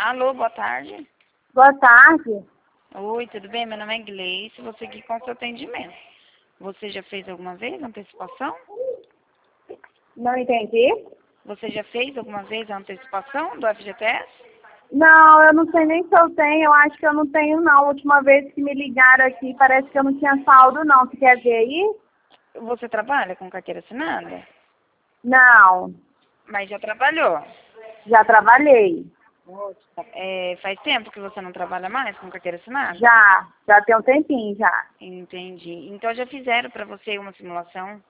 Alô, boa tarde. Boa tarde. Oi, tudo bem? Meu nome é Gleice, vou seguir com o seu atendimento. Você já fez alguma vez a antecipação? Não entendi. Você já fez alguma vez a antecipação do FGTS? Não, eu não sei nem se eu tenho. Eu acho que eu não tenho, não. A última vez que me ligaram aqui, parece que eu não tinha saldo, não. Você quer ver aí? Você trabalha com carteira assinada? Não. Mas já trabalhou. Já trabalhei. Faz tempo que você não trabalha mais com carteira assinada? Já tem um tempinho, já. Entendi. Então já fizeram para você uma simulação?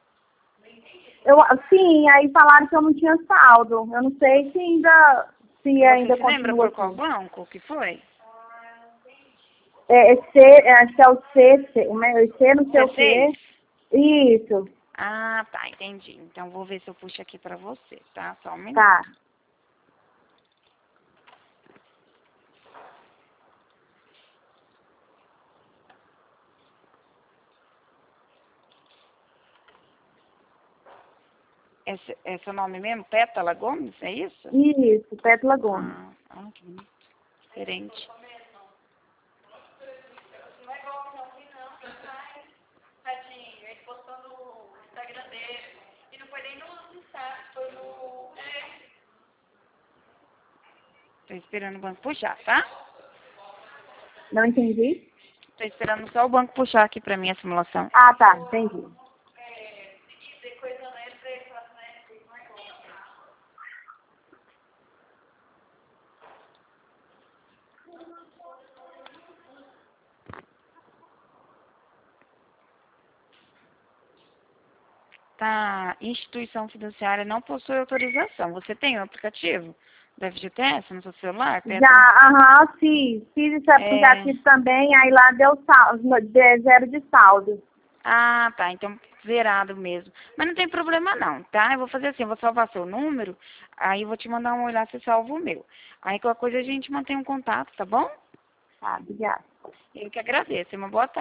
Sim, aí falaram que eu não tinha saldo. Eu não sei se ainda Você se lembra continua por qual assim. banco que foi? Acho que é o C, não sei o quê. C6? Isso, Ah, tá, entendi. Então vou ver se eu puxo aqui pra você, tá? Só um minuto. tá. É seu nome mesmo? Pétala Gomes, é isso? Isso, Pétala Gomes. Que bonito. Diferente. Tô esperando o banco puxar, tá? Não entendi? Tô esperando só o banco puxar aqui pra mim a simulação. Ah, tá, entendi. Tá, instituição fiduciária não possui autorização. Você tem o aplicativo do FGTS no seu celular, Pétala? Fiz esse aplicativo também, aí lá deu zero de saldo. Ah, tá. Então, zerado mesmo. Mas não tem problema não, tá? Eu vou fazer assim, eu vou salvar seu número, aí eu vou te mandar um olhar se salva o meu. Aí qualquer coisa a gente mantém um contato, tá bom? Tá, obrigada. Eu que agradeço. Uma boa tarde.